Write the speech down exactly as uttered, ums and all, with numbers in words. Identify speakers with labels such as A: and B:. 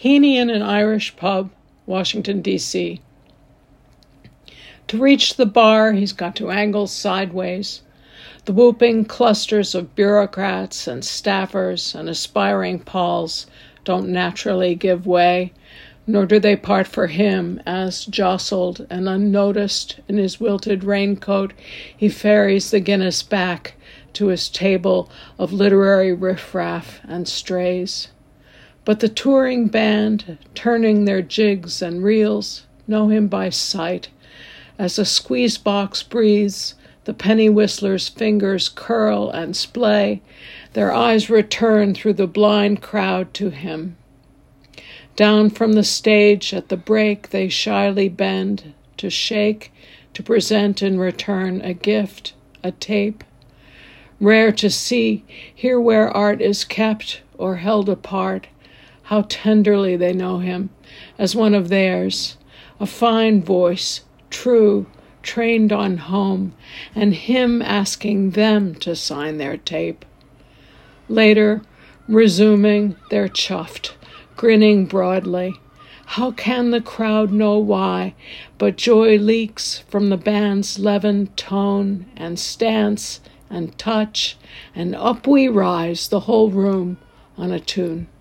A: Heaney in an Irish pub, Washington, D C To reach the bar, he's got to angle sideways. The whooping clusters of bureaucrats and staffers and aspiring Pauls don't naturally give way, nor do they part for him as, jostled and unnoticed in his wilted raincoat, he ferries the Guinness back to his table of literary riffraff and strays. But the touring band, turning their jigs and reels, know him by sight. As a squeeze box breathes, the penny whistler's fingers curl and splay. Their eyes return through the blind crowd to him. Down from the stage at the break they shyly bend, to shake, to present in return a gift, a tape. Rare to see, here where art is kept or held apart, how tenderly they know him as one of theirs, a fine voice, true, trained on home, and him asking them to sign their tape. Later, resuming, they're chuffed, grinning broadly. How can the crowd know why? But joy leaks from the band's leavened tone and stance and touch, and up we rise, the whole room, on a tune.